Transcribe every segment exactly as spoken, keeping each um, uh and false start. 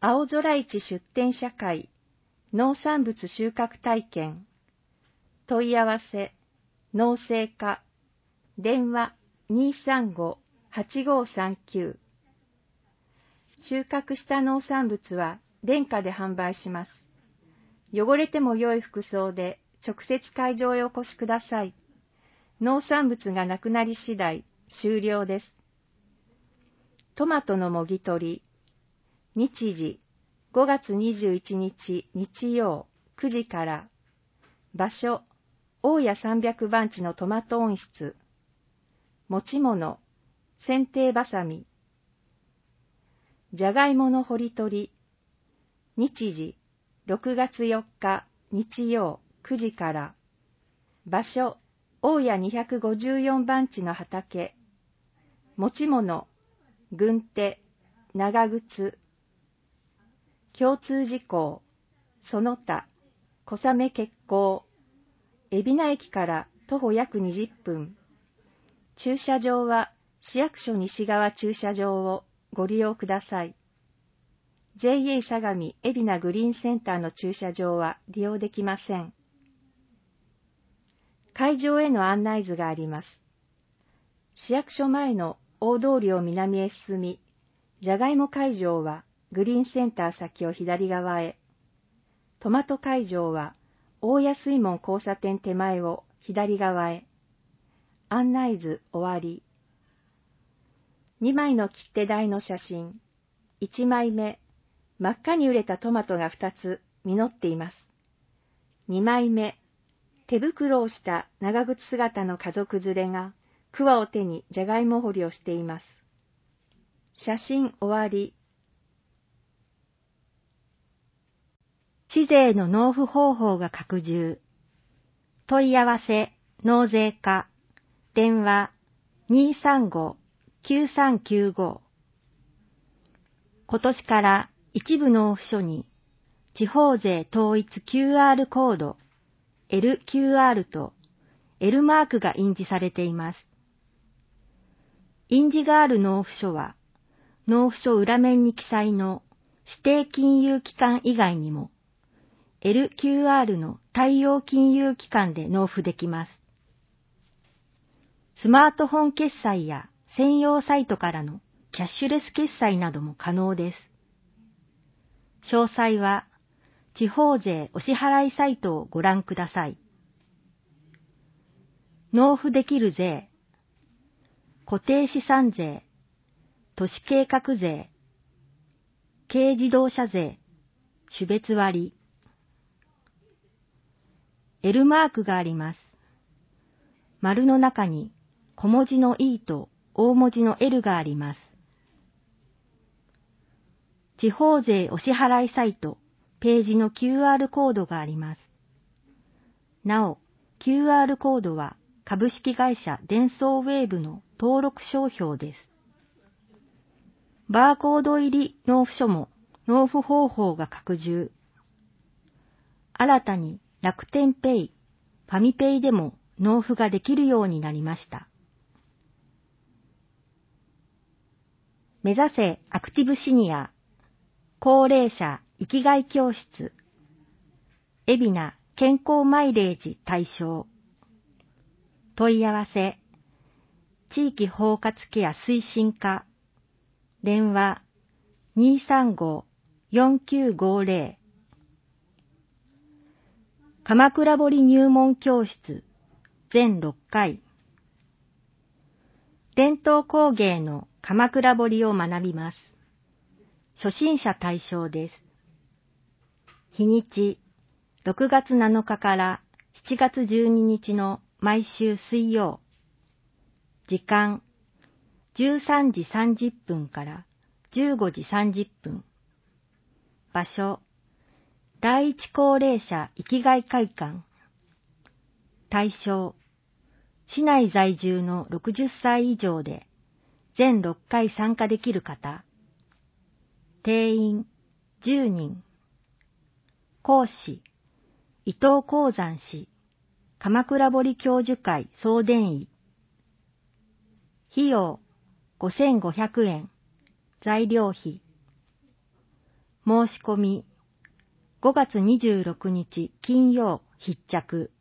青空市出店社会農産物収穫体験問い合わせ農政課電話 にーさんご はちごさんきゅう 収穫した農産物は廉価で販売します。汚れても良い服装で直接会場へお越しください。農産物がなくなり次第終了です。トマトのもぎ取り日時ごがつにじゅういちにち日曜くじから場所大谷さんびゃくばんちのトマト温室持ち物剪定ばさみじゃがいもの掘り取り日時ろくがつよっか日曜くじから場所大谷にひゃくごじゅうよんばんちの畑持ち物軍手長靴共通事項その他小雨欠航海老名駅から徒歩約にじゅっぷん駐車場は市役所西側駐車場をご利用ください。ジェイエー 相模海老名グリーンセンターの駐車場は利用できません。会場への案内図があります。市役所前の大通りを南へ進み、じゃがいも会場はグリーンセンター先を左側へ、トマト会場は大谷水門交差点手前を左側へ。案内図終わり。にまいの切手台の写真。いちまいめ、真っ赤に熟れたトマトがふたつ実っています。にまいめ、手袋をした長靴姿の家族連れが桑を手にじゃがいも掘りをしています。写真終わり。市税の納付方法が拡充。問い合わせ納税課電話 にーさんご きゅうさんきゅうご 今年から一部納付書に地方税統一 キューアール コード エルキューアール と L マークが印字されています。印字がある納付書は納付書裏面に記載の指定金融機関以外にもエルキューアール の対応金融機関で納付できます。スマートフォン決済や専用サイトからのキャッシュレス決済なども可能です。詳細は地方税お支払いサイトをご覧ください。納付できる税、固定資産税、都市計画税、軽自動車税、種別割。L マークがあります。丸の中に小文字の E と大文字の L があります。地方税お支払いサイト、ページの キューアール コードがあります。なお、キューアール コードは株式会社デンソーウェーブの登録商標です。バーコード入り納付書も納付方法が拡充。新たに楽天ペイ、ファミペイでも納付ができるようになりました。目指せアクティブシニア、高齢者生きがい教室、海老名健康マイレージ対象。問い合わせ、地域包括ケア推進課、電話 にーさんご よんきゅうごぜろ。鎌倉彫入門教室全ろっかい。伝統工芸の鎌倉彫を学びます。初心者対象です。日にちろくがつなのかからしちがつじゅうににちの毎週水曜。時間じゅうさんじさんじゅっぷんからじゅうごじさんじゅっぷん。場所第一高齢者生きがい会館。対象市内在住のろくじゅっさい以上で全ろっかい参加できる方。定員じゅうにん。講師伊藤鉱山氏鎌倉彫教授会総伝医。費用ごせんごひゃくえん。材料費。 申し込み、ごがつにじゅうろくにち金曜必着。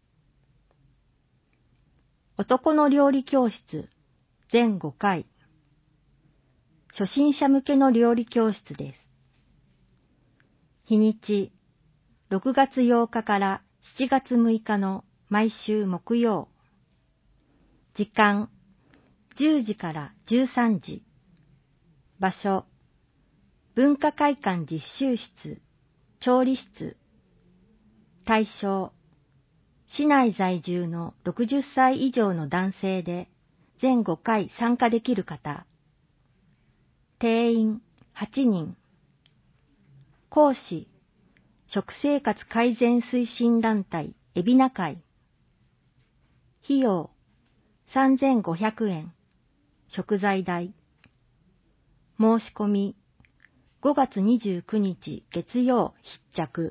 男の料理教室ぜんごかい。初心者向けの料理教室です。日にち、ろくがつようかからしちがつむいかの毎週木曜。時間、じゅうじからじゅうさんじ。場所、文化会館実習室、調理室。対象、市内在住のろくじゅっさい以上の男性で全ごかい参加できる方。定員はちにん。講師、食生活改善推進団体海老名会。費用さんぜんごひゃくえん。食材代。申し込みごがつにじゅうくにち月曜必着。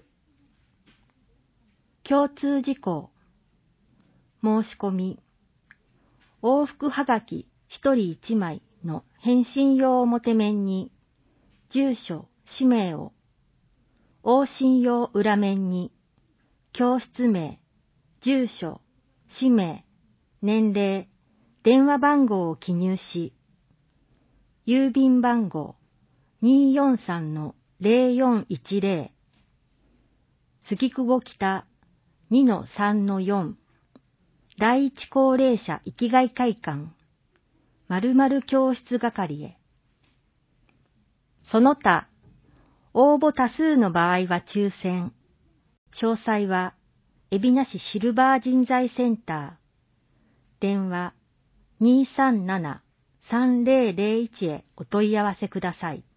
共通事項。申し込み。往復はがきひとりいちまいの返信用表面に、住所、氏名を。往診用裏面に、教室名、住所、氏名、年齢、電話番号を記入し、郵便番号 にーよんさんのぜろよんいちぜろ、杉久保北 にのさんのよん、第一高齢者生きがい会館、〇〇教室係へ。その他、応募多数の場合は抽選。詳細は、海老名市シルバー人材センター。電話 にーさんなな さんぜろぜろいち へお問い合わせください。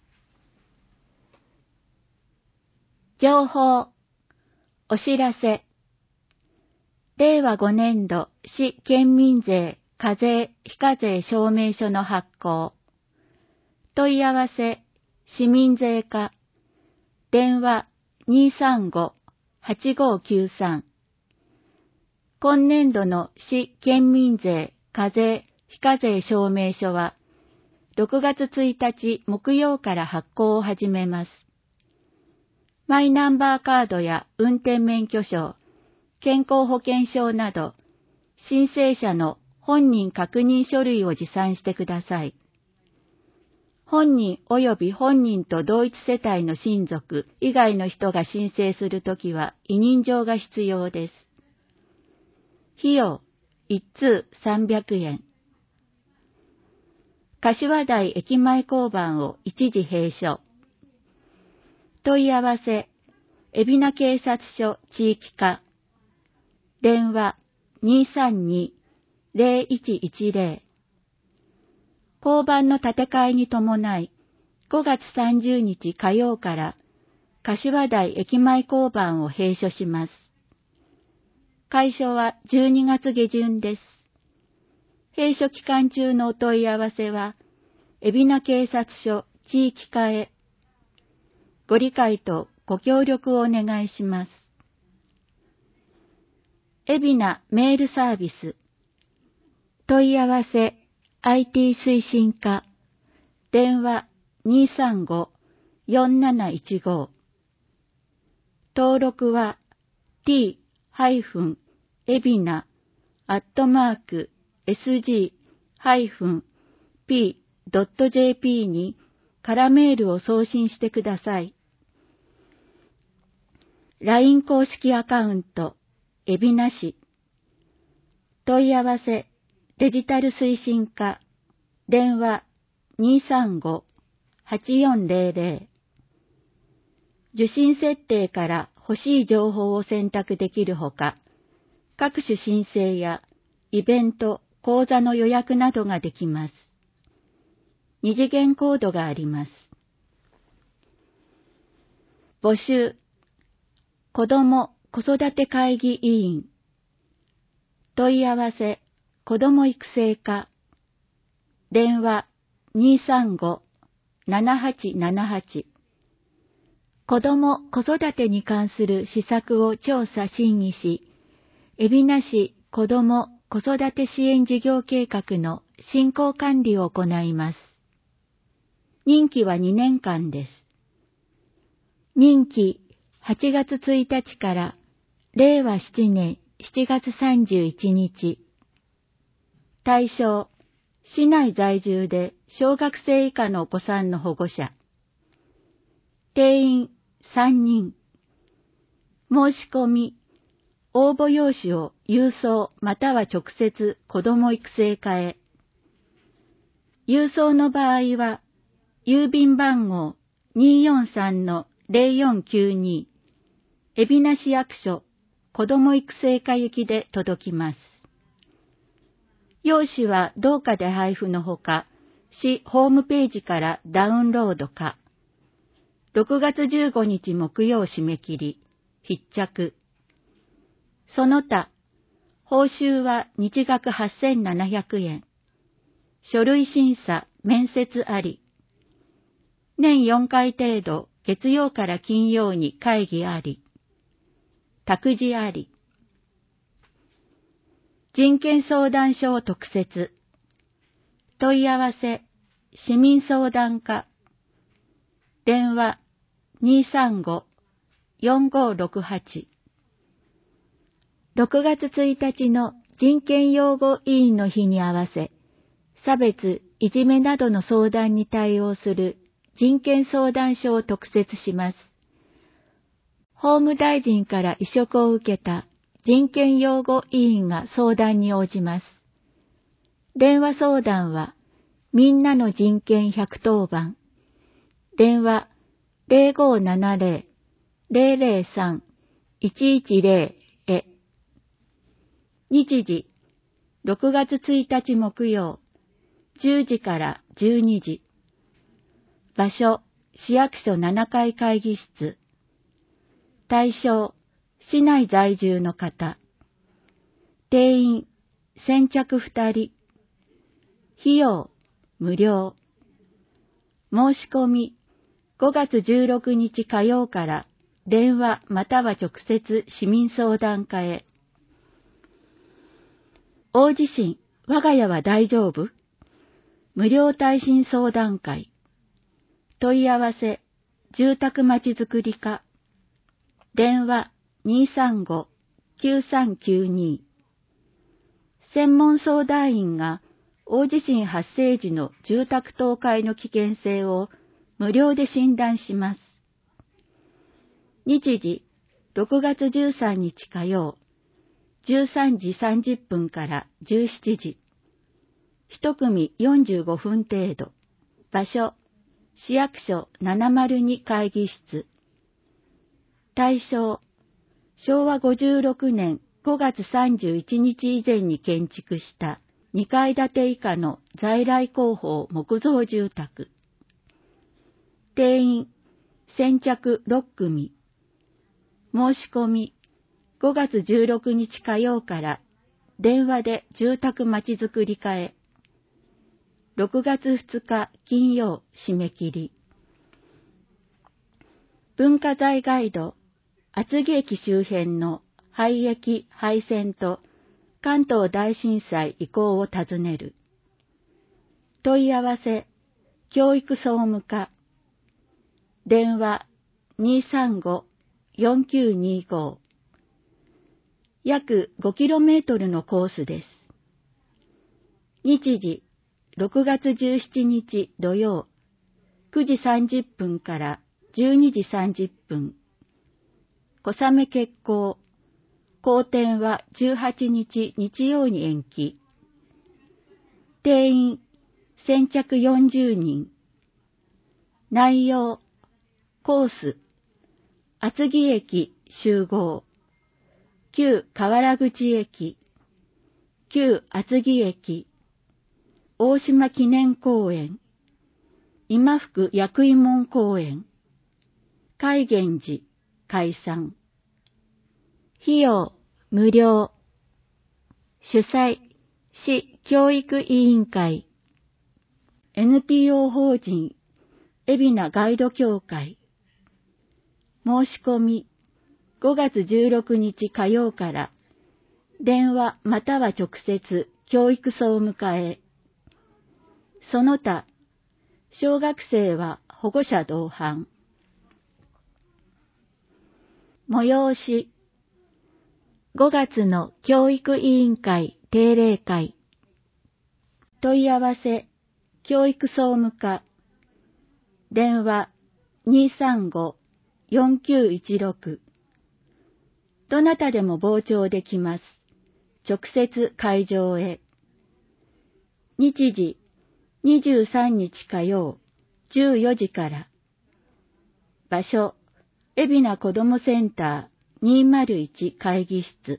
情報、お知らせ。れいわごねんど市県民税課税非課税証明書の発行。問い合わせ、市民税課。電話 にーさんご はちごきゅうさん。今年度の市県民税課税非課税証明書はろくがつついたち木曜から発行を始めます。マイナンバーカードや運転免許証、健康保険証など申請者の本人確認書類を持参してください。本人及び本人と同一世帯の親族以外の人が申請するときは委任状が必要です。費用、一通さんびゃくえん。柏台駅前交番を一時閉所。問い合わせ、海老名警察署地域課。電話 にーさんに ぜろいちいちぜろ。交番の建て替えに伴い、ごがつさんじゅうにち火曜から柏台駅前交番を閉所します。開所はじゅうにがつげじゅんです。閉所期間中のお問い合わせは、海老名警察署地域課へ。ご理解とご協力をお願いします。海老名メールサービス。問い合わせ アイティー 推進課。電話 にーさんご よんなないちご。登録は t 海老名アットマーク エスジー ピー ドット ジェーピー に空メールを送信してください。ライン 公式アカウント、海老名市。問い合わせ、デジタル推進課。電話 にーさんご はちよんぜろぜろ。受信設定から欲しい情報を選択できるほか、各種申請やイベント、講座の予約などができます。二次元コードがあります。募集、子ども・子育て会議委員。問い合わせ、子ども育成課。電話 にーさんご ななはちななはち。子ども・子育てに関する施策を調査審議し、海老名市子ども・子育て支援事業計画の進行管理を行います。任期はにねんかんです。 任期はちがつついたちかられいわしちねんしちがつさんじゅういちにち。対象、市内在住で小学生以下のお子さんの保護者。定員さんにん。申し込み、応募用紙を郵送または直接子ども育成課へ。郵送の場合は、郵便番号 にーよんさんのぜろよんきゅうに、海老名市役所子ども育成課行きで届きます。用紙は同課で配布のほか、市ホームページからダウンロードか、ろくがつじゅうごにち木曜締め切り、必着。その他、報酬は日額はっせんななひゃくえん。書類審査、面接あり。年よんかい程度、月曜から金曜に会議あり。託児あり。人権相談所を特設。問い合わせ、市民相談課。電話、にーさんご よんごろくはち。ろくがつついたちの人権擁護委員の日に合わせ、差別、いじめなどの相談に対応する人権相談所を特設します。法務大臣から委嘱を受けた人権擁護委員が相談に応じます。電話相談は、みんなの人権ひゃくとおばん。電話ぜろごななぜろ ぜろぜろさん いちいちぜろへ。日時、ろくがつついたち木曜、じゅうじからじゅうにじ。場所、市役所ななかい会議室。対象、市内在住の方。定員、先着ふたり。費用、無料。申し込み、ごがつじゅうろくにち火曜から電話または直接市民相談課へ。大地震、我が家は大丈夫？無料耐震相談会。問い合わせ、住宅まちづくり課。電話 にーさんご きゅうさんきゅうに。専門相談員が大地震発生時の住宅倒壊の危険性を無料で診断します。日時、ろくがつじゅうさんにち火曜、じゅうさんじさんじゅっぷんからじゅうしちじ。一組よんじゅうごふん程度。場所、市役所ななまるに会議室。対象、しょうわごじゅうろくねんごがつさんじゅういちにち以前に建築したにかい建て以下の在来工法木造住宅。定員、先着ろっくみ。申し込み、ごがつじゅうろくにち火曜から電話で住宅まちづくり課へ。ろくがつふつか金曜締め切り。文化財ガイド、厚木駅周辺の廃駅廃線と関東大震災遺構を訪ねる。問い合わせ、教育総務課。電話 にーさんご よんきゅうにご。約 ごキロメートルのコースです。日時、ろくがつじゅうしちにち土曜、くじさんじゅっぷんからじゅうにじさんじゅっぷん。小雨決行。好転はじゅうはちにち日曜に延期。定員、先着よんじゅうにん。内容、コース、厚木駅集合。旧河原口駅。旧厚木駅。大島記念公園。今福薬医門公園。海源寺、解散。費用、無料。主催、市教育委員会。エヌピーオー 法人、海老名ガイド協会。申し込み、ごがつじゅうろくにち火曜から、電話または直接教育総務課へ。その他、小学生は保護者同伴。 催し。ごがつの教育委員会定例会。問い合わせ、教育総務課。電話 にーさんご よんきゅういちろく。どなたでも傍聴できます。直接会場へ。日時、にじゅうさんにち火曜、じゅうよじから。場所、海老名子どもセンターにーまるいち会議室。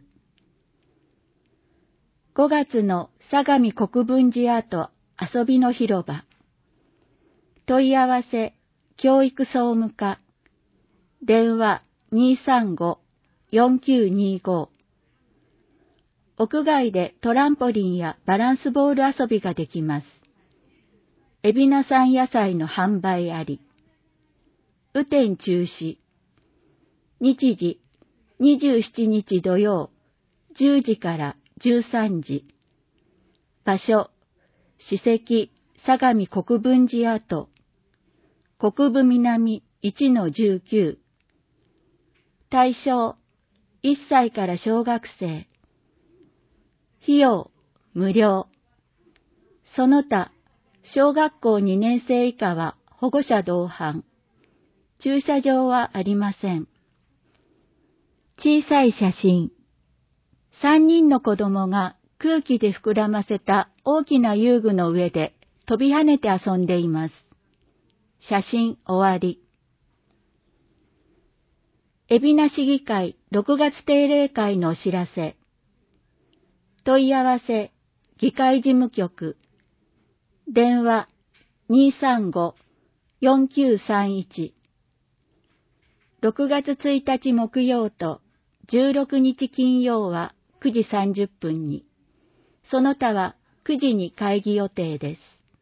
ごがつの相模国分寺跡遊びの広場。問い合わせ、教育総務課。電話 にーさんご よんきゅうにご。屋外でトランポリンやバランスボール遊びができます。海老名産野菜の販売あり。雨天中止。日時、にじゅうしちにち土曜、じゅうじからじゅうさんじ。場所、史跡、相模国分寺跡。国分南 いちのじゅうきゅう。対象、いっさいから小学生。費用、無料。その他、小学校にねんせい以下は保護者同伴。駐車場はありません。小さい写真。さんにんの子供が空気で膨らませた大きな遊具の上で飛び跳ねて遊んでいます。写真終わり。海老名市議会ろくがつ定例会のお知らせ。問い合わせ、議会事務局。電話 にーさんご よんきゅうさんいち。ろくがつついたち木曜とじゅうろくにち金曜はくじさんじゅっぷんに、その他はくじに会議予定です。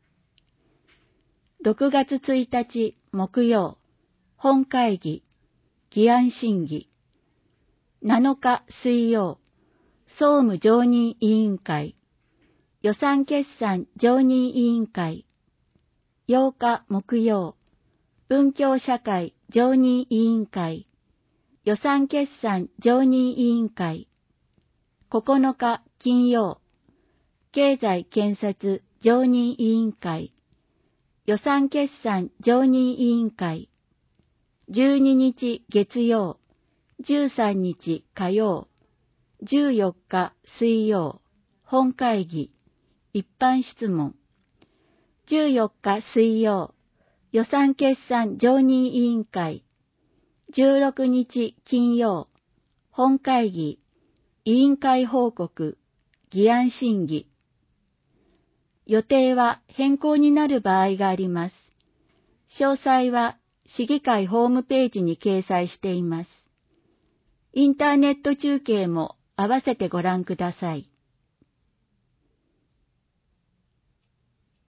ろくがつついたち木曜、本会議、議案審議。なのか水曜、総務常任委員会、予算決算常任委員会。ようか木曜、文教社会常任委員会、予算決算常任委員会。ここのか金曜、経済建設常任委員会、予算決算常任委員会。じゅうににち月曜、じゅうさんにち火曜、じゅうよっか水曜、本会議、一般質問。じゅうよっか水曜、予算決算常任委員会。じゅうろくにち金曜、本会議、委員会報告、議案審議。予定は変更になる場合があります。詳細は市議会ホームページに掲載しています。インターネット中継も合わせてご覧ください。